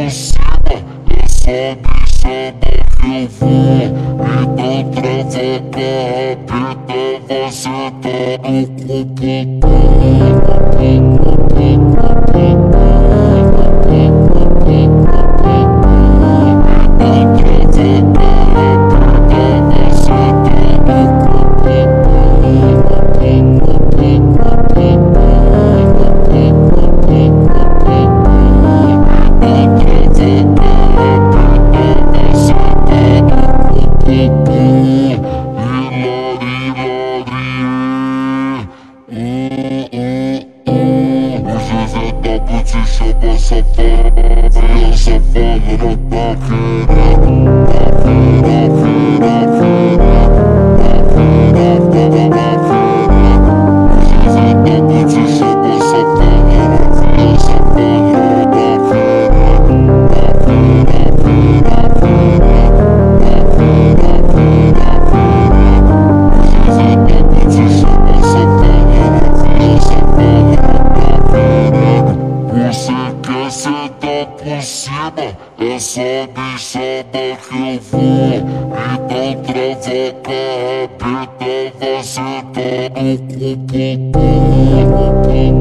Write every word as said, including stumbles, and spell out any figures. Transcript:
por cima, é só bichada que eu vou. Então trava a carrapeta, vai sentar no te chama safada, e a safada não tá querendo, tá querendo, tá querendo, tá querendo, te chama safada, e a safada não tá querendo, tá querendo, tá querendo, te chama safada, e a safada não tá querendo. Você quer sentar por cima, é só bichada que eu vou. Então trava a carrapeta, vai sentar no cu.